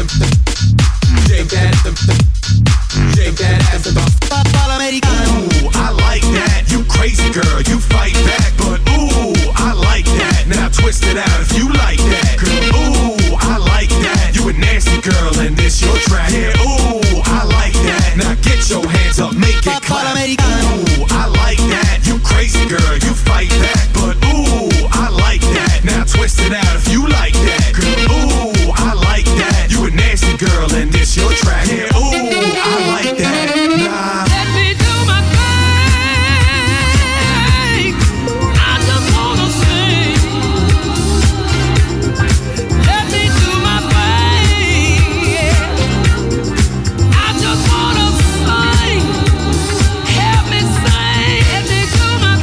shake that, shake that ass about americano. Ooh, I like that. You crazy girl, you fight back, but ooh, I like that. Now twist it out if you like that. Girl, ooh, I like that. You a nasty girl and this your track. Yeah, ooh, I like that. Now get your hands up, make it clap. Ooh, I like that. You crazy girl, you fight back, but ooh, I like that. Now twist it out if you like that. Girl, ooh, I like that. You a nasty girl and this your track. Yeah, ooh, I like that. Nah. Let me do my thing. I just wanna sing. Let me do my thing. I just wanna sing. Help me sing. Let me do my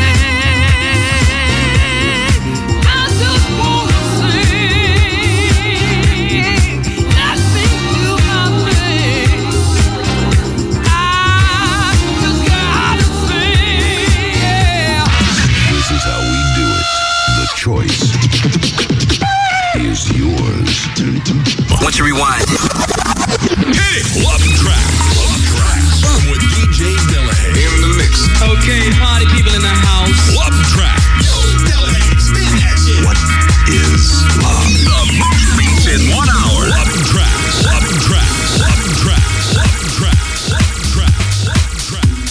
thing. I just wanna sing. Let me do my thing. I just gotta sing. Yeah. This is how we do it. The choice is yours. Once you rewind. Hit it! Love tracks. Love tracks. With DJ Delahaye. In the mix. Okay, party people in the house. Love tracks. Yo, Delahaye, spin that shit. What is love? The most beats in 1 hour. Love tracks. Love tracks. Love tracks. Love tracks. Love tracks. Love tracks.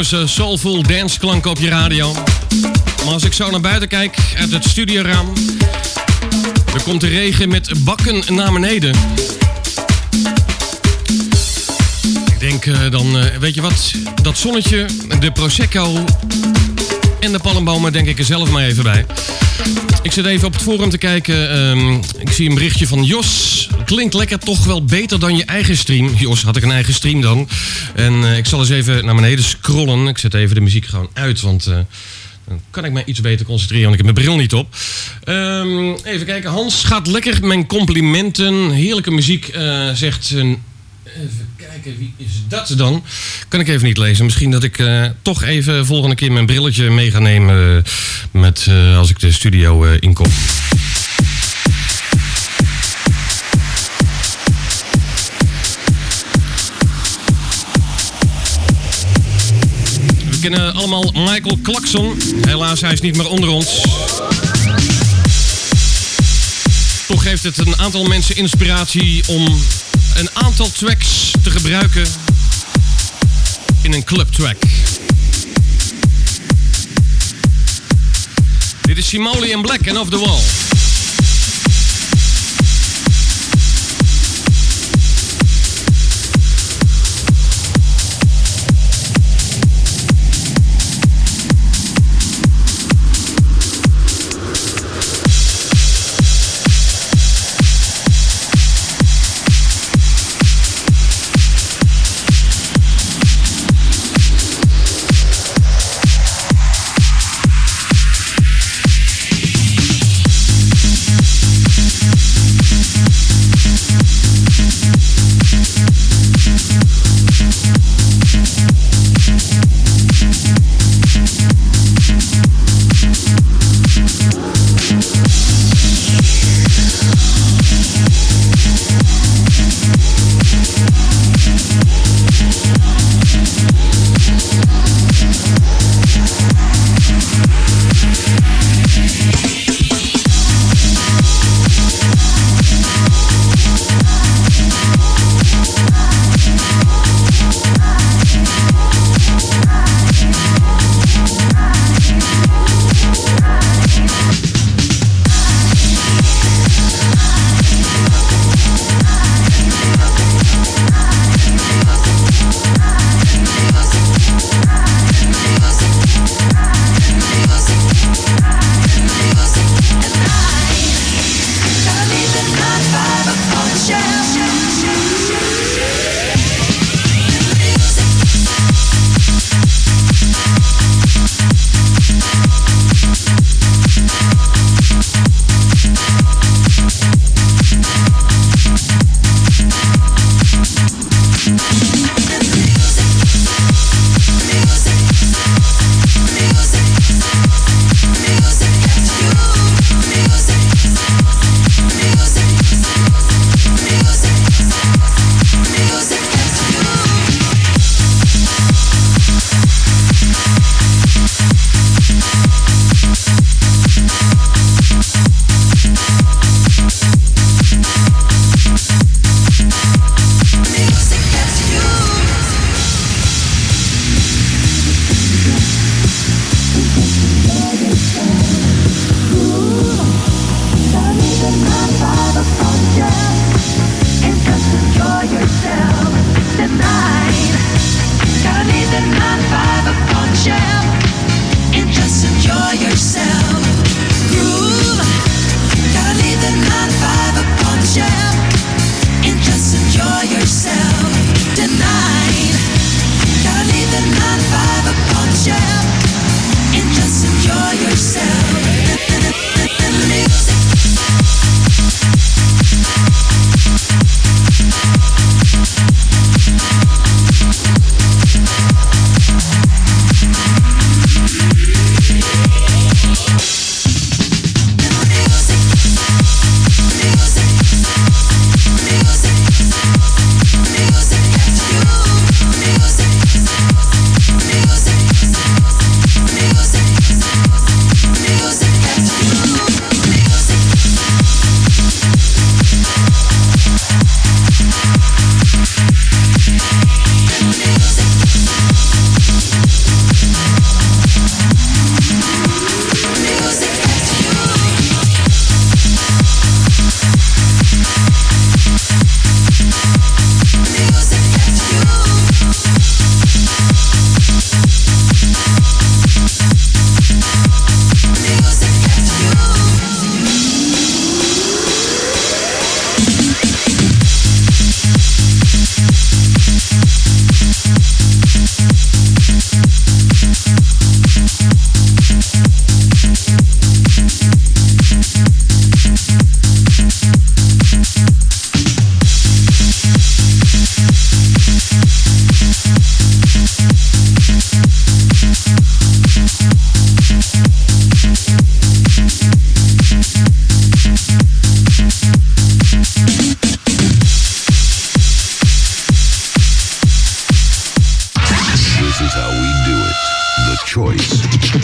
zomerse soulful dansklanken op je radio. Maar als ik zo naar buiten kijk, uit het studioraam, dan komt de regen met bakken naar beneden. Ik denk dan, weet je wat, dat zonnetje, de Prosecco en de palmbomen denk ik er zelf maar even bij. Ik zit even op het forum te kijken. Ik zie een berichtje van Jos. Klinkt lekker, toch wel beter dan je eigen stream. Jos, had ik een eigen stream dan? En ik zal eens even naar beneden scrollen. Ik zet even de muziek gewoon uit, want dan kan ik mij iets beter concentreren, want ik heb mijn bril niet op. Even kijken. Hans gaat lekker. Mijn complimenten. Heerlijke muziek, zegt een... Even kijken, wie is dat dan? Kan ik even niet lezen. Misschien dat ik toch even volgende keer mijn brilletje mee ga nemen met, als ik de studio inkom. We kennen allemaal Michael Clarkson. Helaas, hij is niet meer onder ons. Toch geeft het een aantal mensen inspiratie om een aantal tracks te gebruiken in een clubtrack. Dit is Simoli and Black and Off the Wall.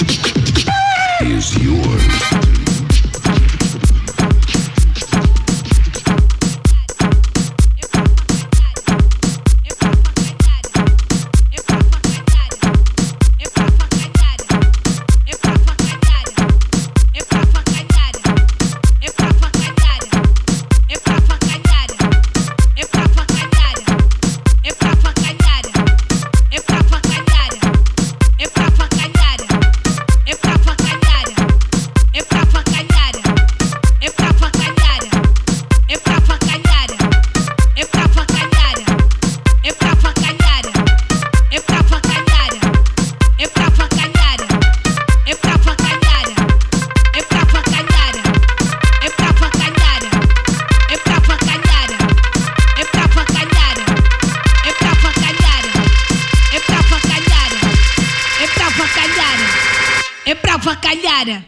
is yours. É pra avacalhar.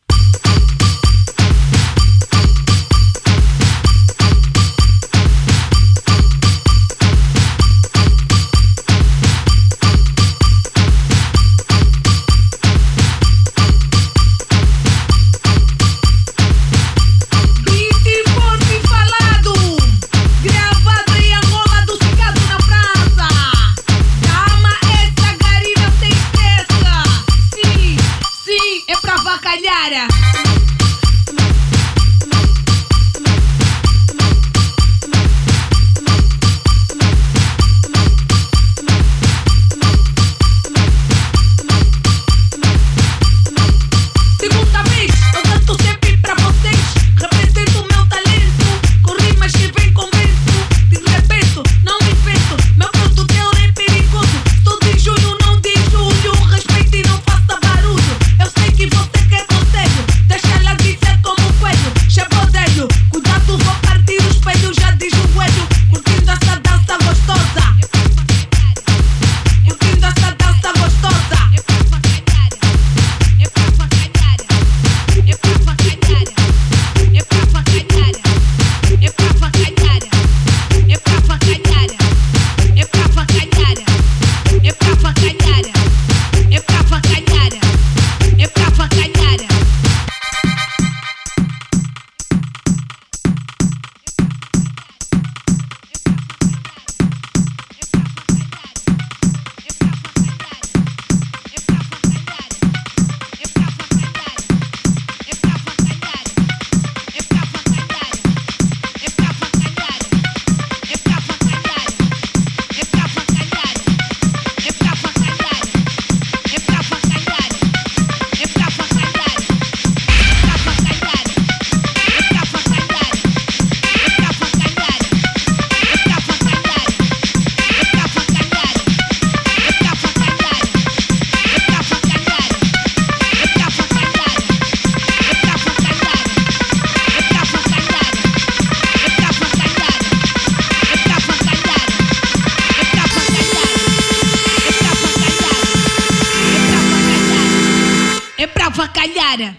Avacalhar.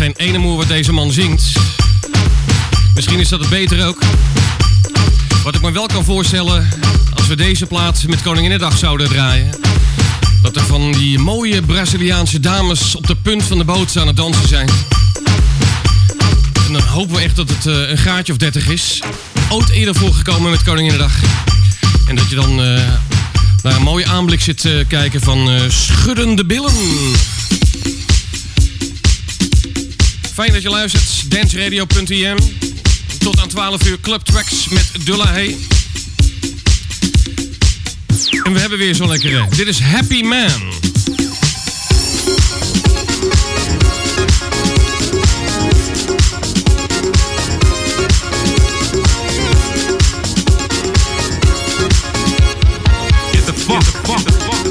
geen ene moer wat deze man zingt. Misschien is dat het beter ook. Wat ik me wel kan voorstellen, als we deze plaat met Koninginnedag zouden draaien, dat er van die mooie Braziliaanse dames op de punt van de boot aan het dansen zijn. En dan hopen we echt dat het een graadje of 30 is. Ooit eerder voorgekomen met Koninginnedag. En dat je dan naar een mooie aanblik zit kijken van schuddende billen. Fijn dat je luistert. danceradio.im. Tot aan 12 uur Club Tracks met Dulla Hey. En we hebben weer zo'n lekkere. Dit is Happy Man. Get the funk, funk, funk.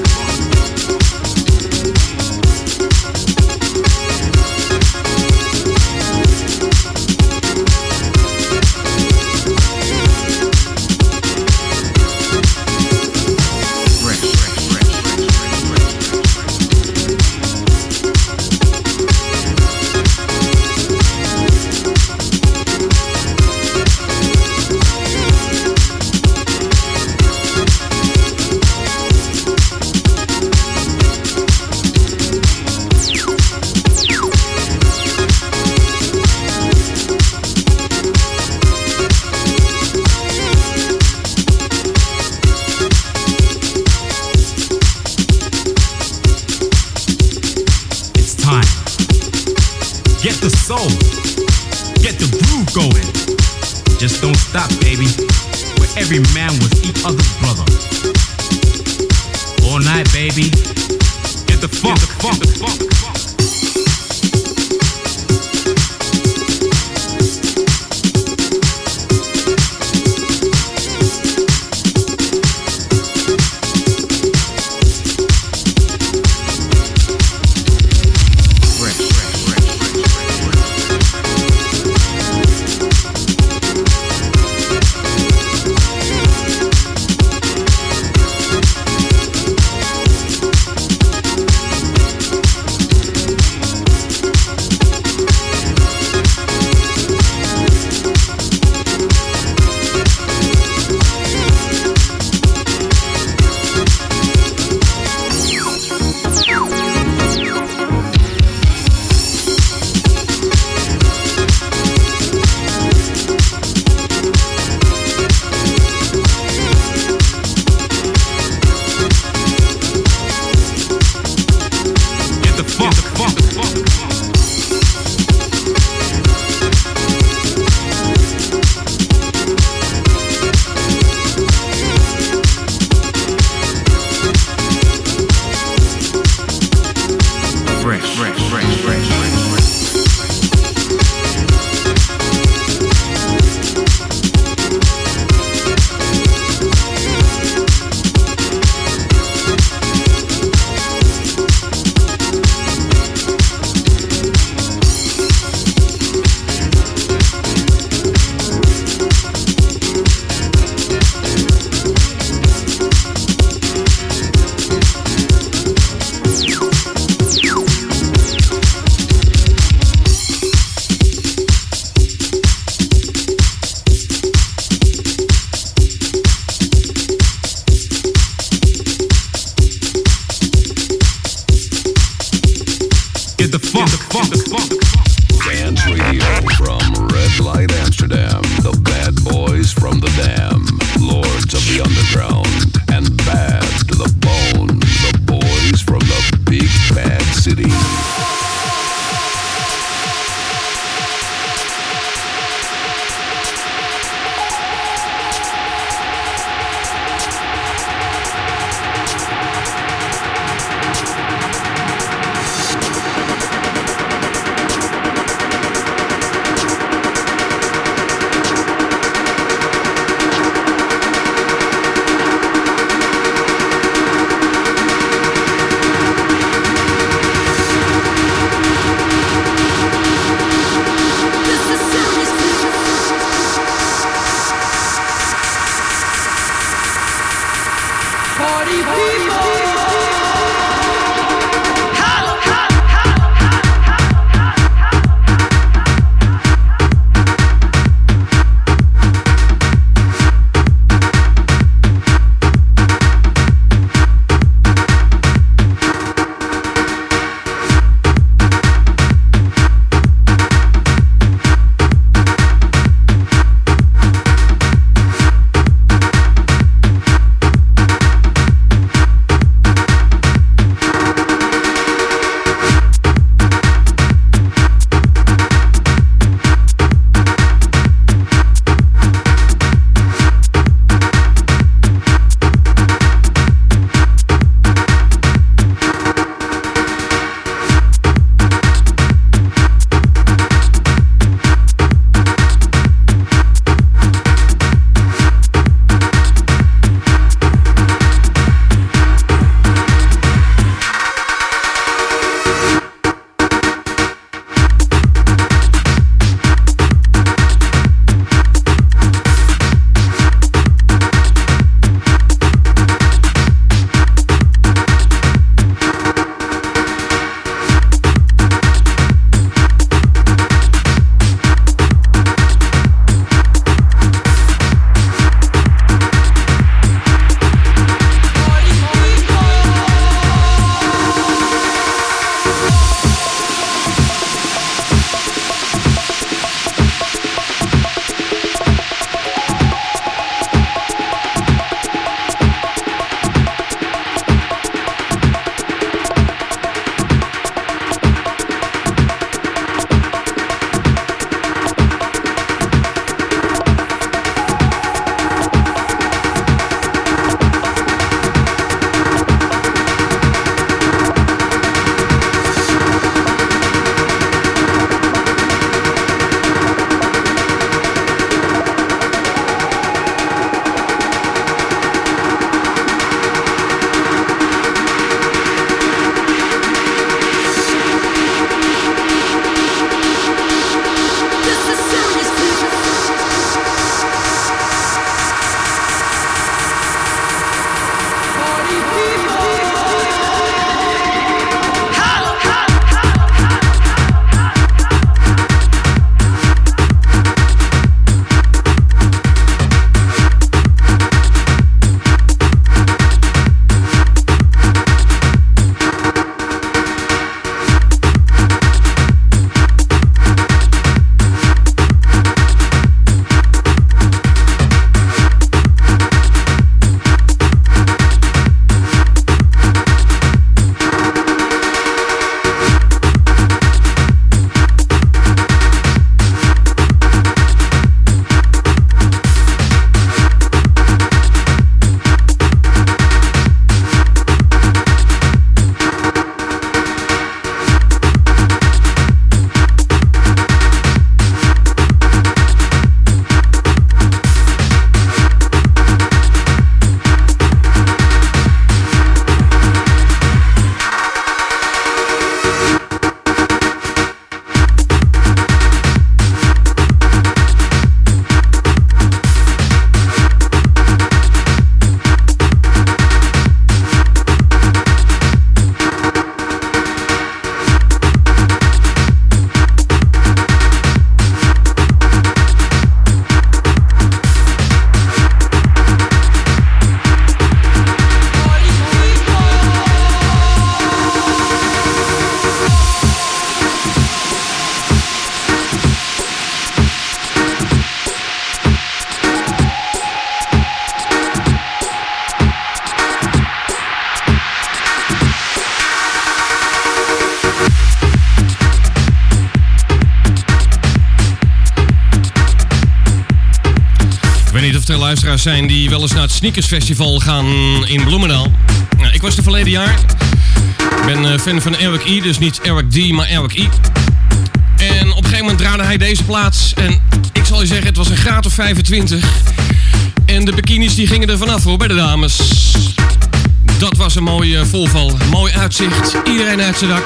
Get the soul, get the groove going. Just don't stop, baby. Where every man was each other's brother. All night, baby. Get the funk, get the funk, get the funk. weet niet of er luisteraars zijn die wel eens naar het Sneakersfestival gaan in Bloemendaal. Nou, ik was er verleden jaar. Ik ben fan van Eric E, dus niet Eric D, maar Eric E. En op een gegeven moment draaide hij deze plaats. En ik zal je zeggen, het was een graad of 25. En de bikinis die gingen er vanaf hoor, bij de dames. Dat was een mooie volval. Mooi uitzicht. Iedereen uit zijn dak.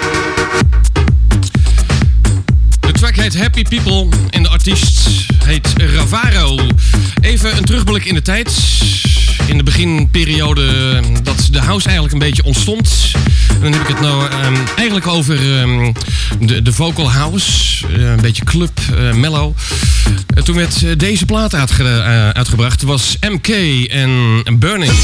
De track heet Happy People en de artiest heet Ravaro. Even een terugblik in de tijd. In de beginperiode dat de house eigenlijk een beetje ontstond. En dan heb ik het nou eigenlijk over de vocal house. Een beetje club, mellow. Toen werd deze plaat uitgebracht. Het was MK en Burning.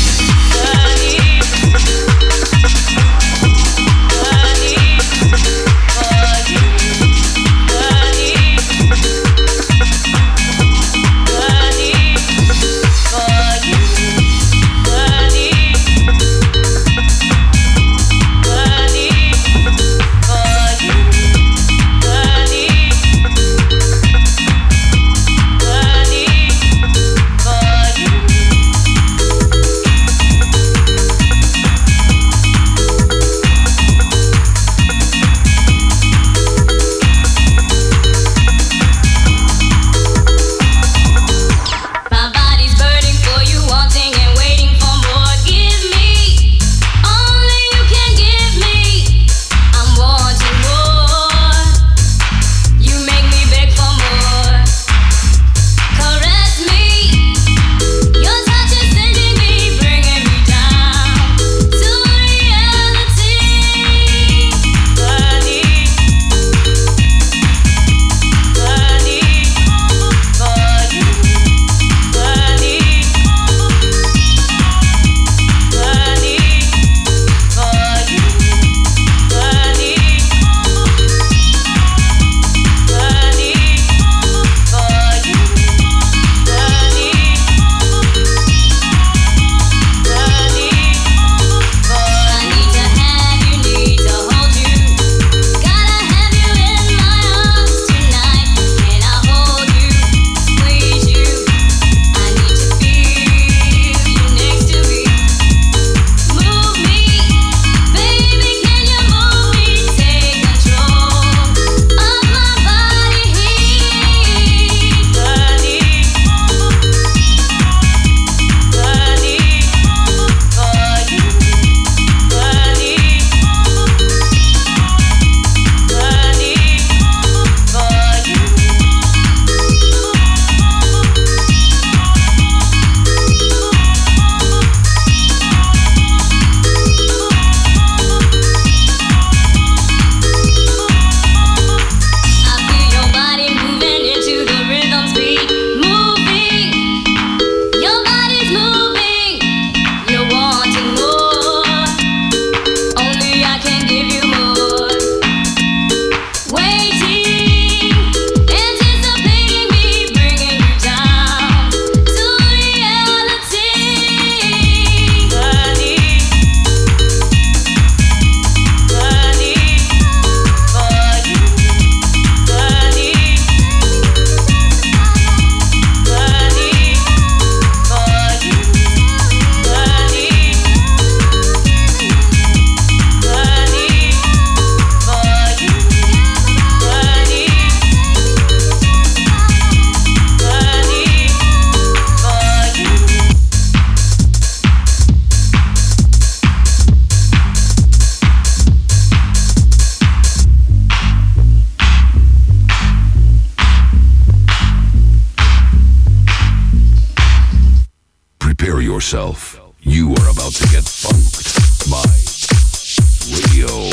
yourself. You are about to get funked by radio.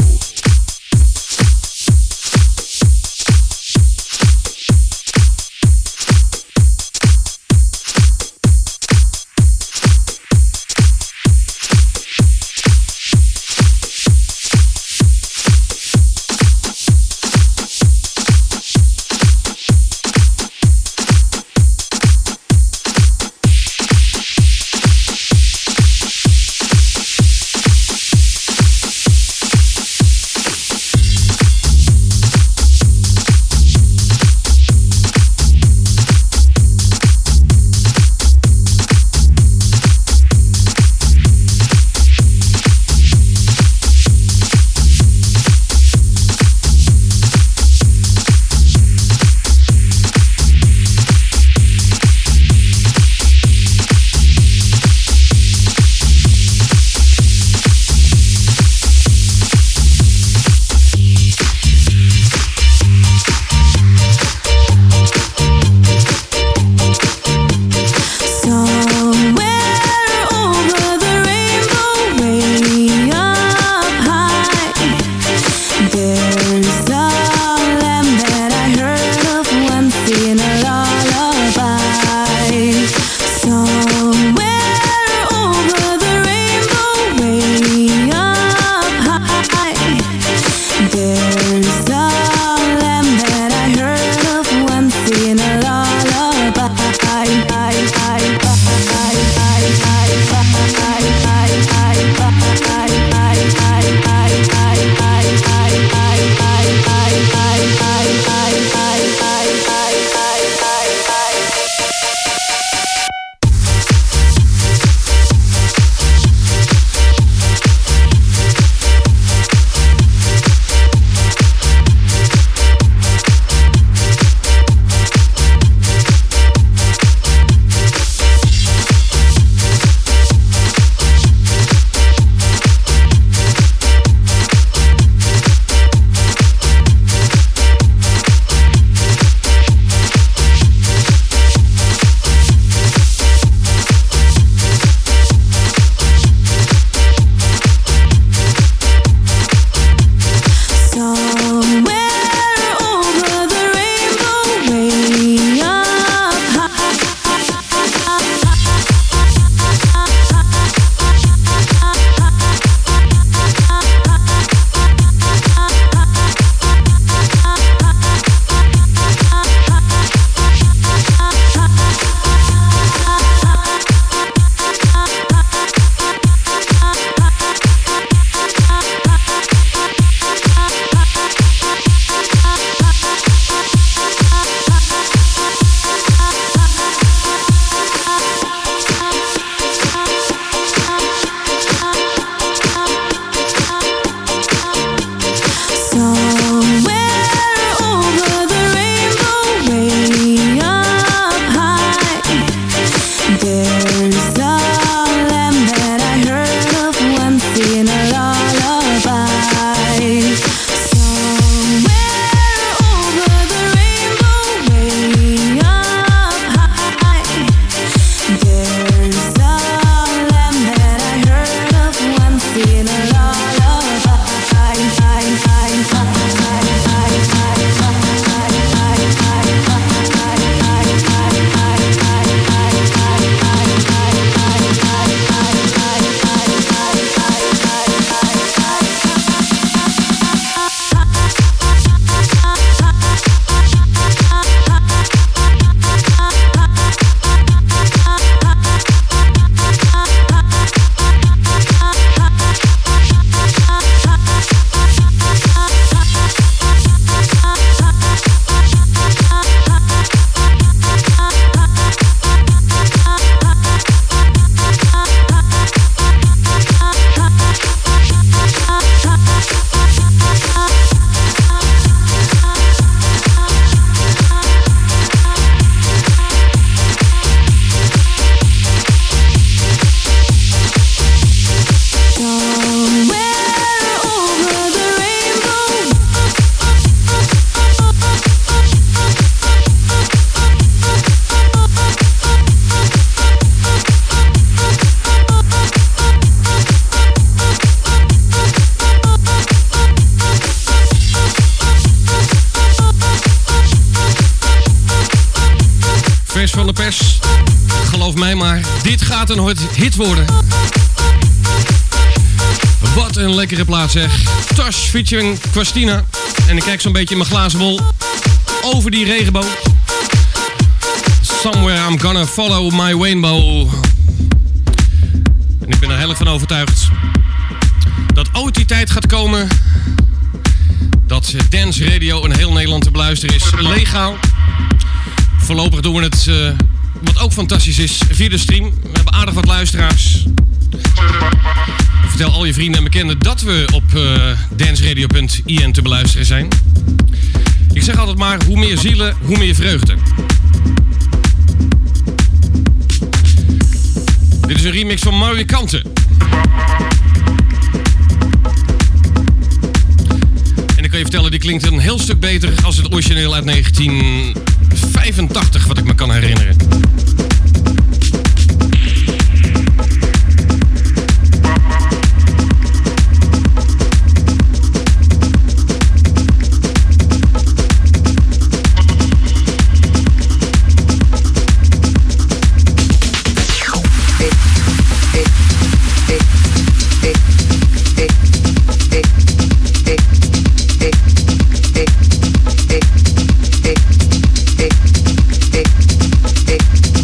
luisteraars. Geloof mij maar, dit gaat een hit worden. Wat een lekkere plaat zeg. Tosh featuring Christina. En ik kijk zo'n beetje in mijn glazen bol over die regenboog. Somewhere I'm gonna follow my rainbow. En ik ben er heel erg van overtuigd dat ooit die tijd gaat komen dat Dance Radio in heel Nederland te beluisteren is. Legaal. Voorlopig doen we het, wat ook fantastisch is, via de stream. We hebben aardig wat luisteraars. Vertel al je vrienden en bekenden dat we op danceradio.in te beluisteren zijn. Ik zeg altijd maar, hoe meer zielen, hoe meer vreugde. Dit is een remix van Mario Kanten. En ik kan je vertellen, die klinkt een heel stuk beter als het origineel uit 1985, wat ik me kan herinneren. Hey.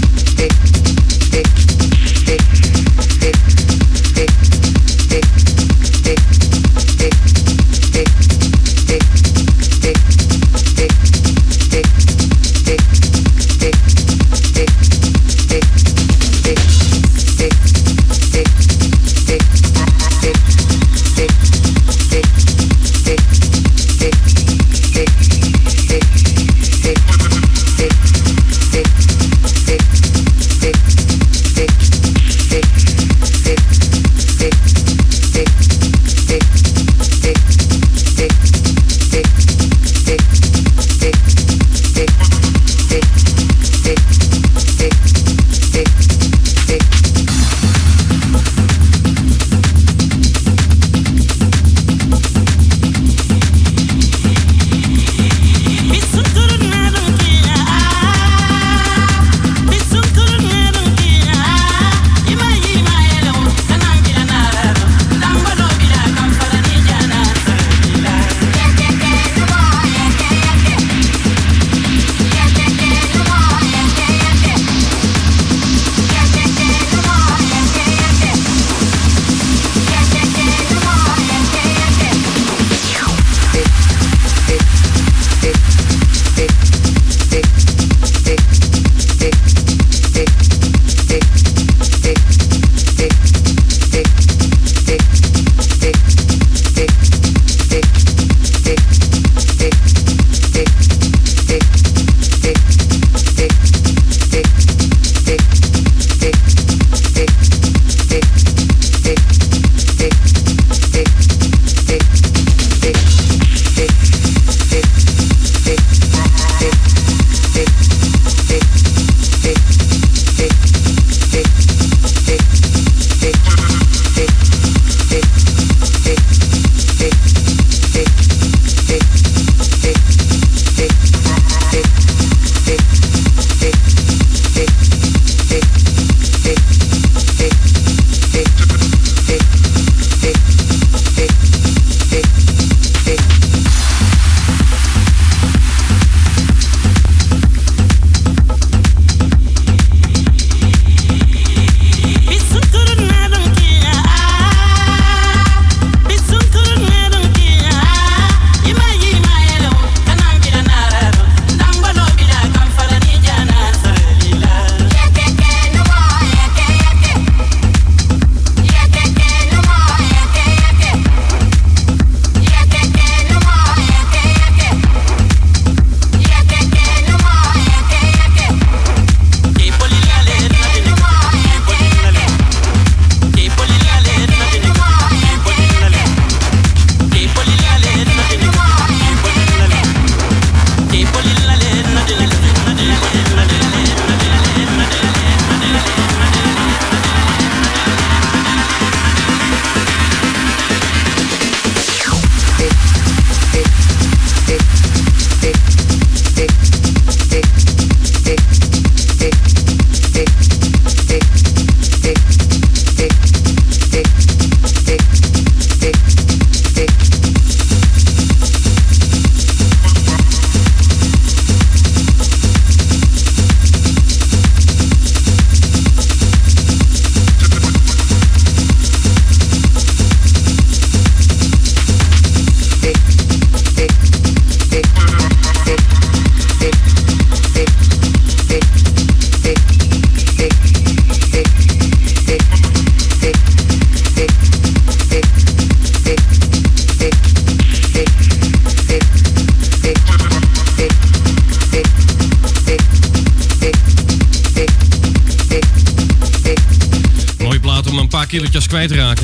paar kilootjes kwijtraken.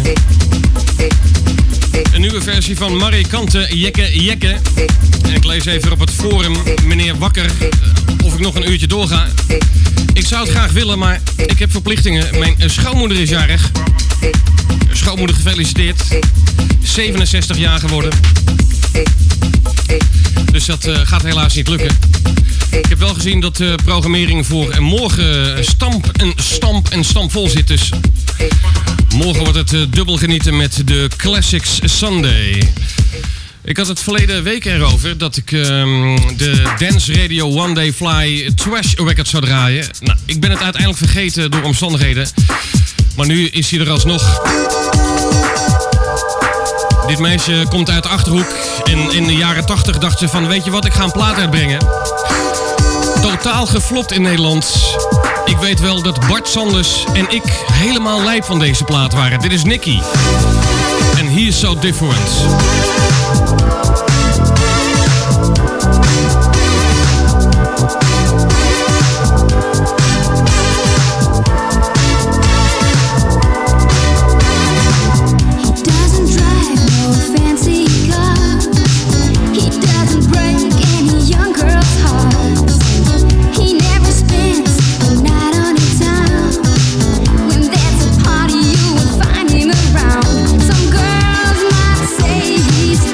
Een nieuwe versie van Marie Kante, Jekke Jekke. En ik lees even op het forum, meneer Wakker, of ik nog een uurtje doorga. Ik zou het graag willen, maar ik heb verplichtingen. Mijn schoonmoeder is jarig. Schoonmoeder gefeliciteerd. 67 jaar geworden. Dus dat gaat helaas niet lukken. Ik heb wel gezien dat de programmering voor morgen stampvol zit. Dus morgen wordt het dubbel genieten met de Classics Sunday. Ik had het verleden week erover dat ik de Dance Radio One Day Fly Trash Record zou draaien. Nou, ik ben het uiteindelijk vergeten door omstandigheden. Maar nu is hij er alsnog. Dit meisje komt uit de Achterhoek. En in de jaren 80 dacht ze van, weet je wat, ik ga een plaat uitbrengen. Totaal geflopt in Nederland. Ik weet wel dat Bart Sanders en ik helemaal lijp van deze plaat waren. Dit is Nicky. En He Is So Different. Some girls might say he's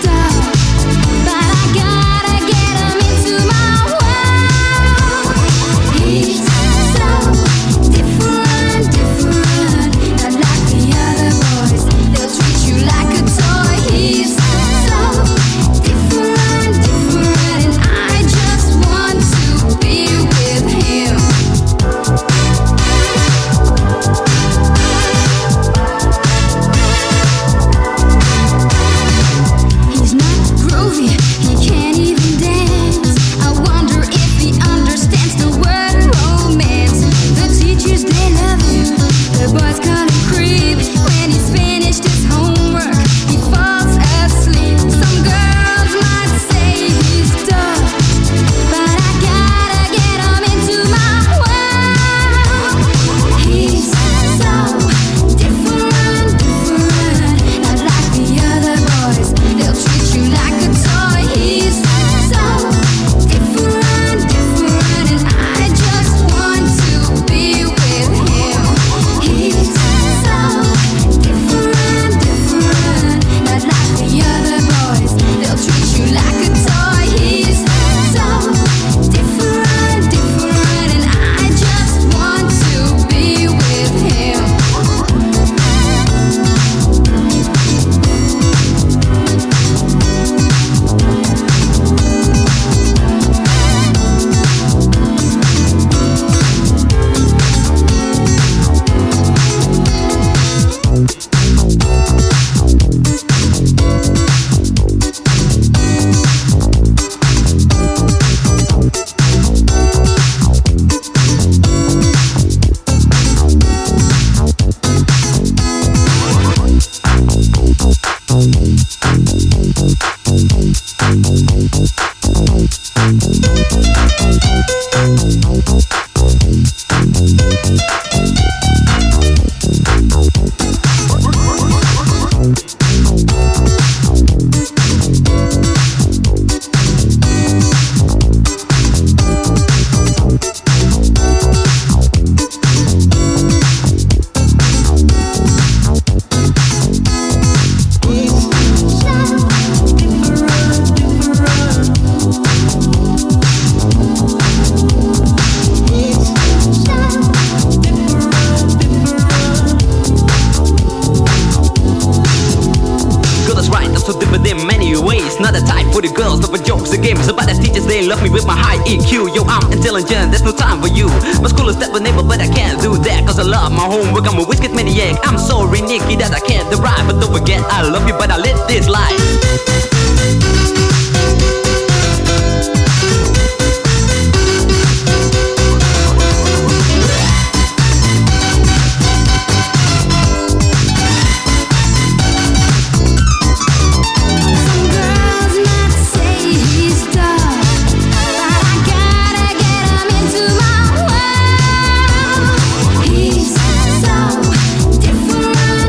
they love me with my high EQ. Yo, I'm intelligent, there's no time for you. My school is step neighbor, but I can't do that, cause I love my homework, I'm a whiskey maniac. I'm sorry, Nicky, that I can't derive, but don't forget, I love you, but I live this life. Different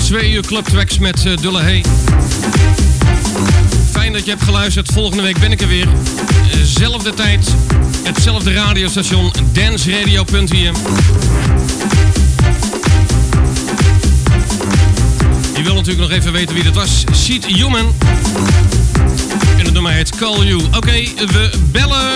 2 uur Clubtracks met Dulle Hey. Fijn dat je hebt geluisterd. Volgende week ben ik er weer. Zelfde tijd, hetzelfde radiostation, danceradio.nl. Je wil natuurlijk nog even weten wie dat was. Seed Human. En het nummer heet Call You. Oké, we bellen.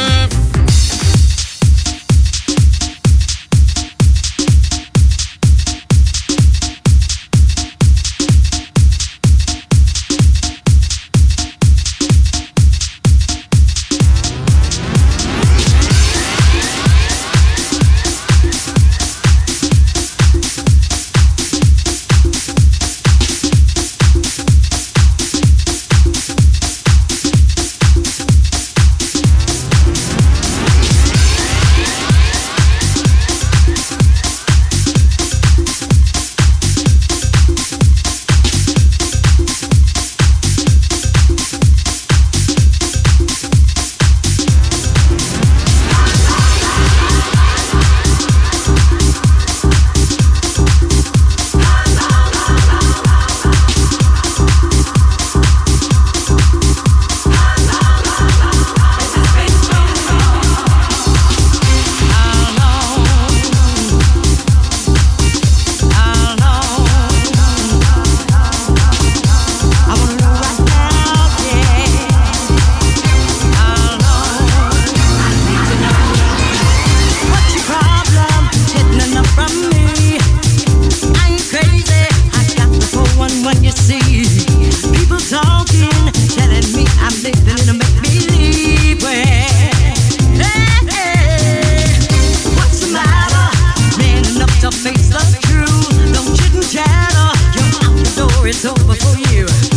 Face the truth, don't chit and chatter. You're out the door, it's over for you.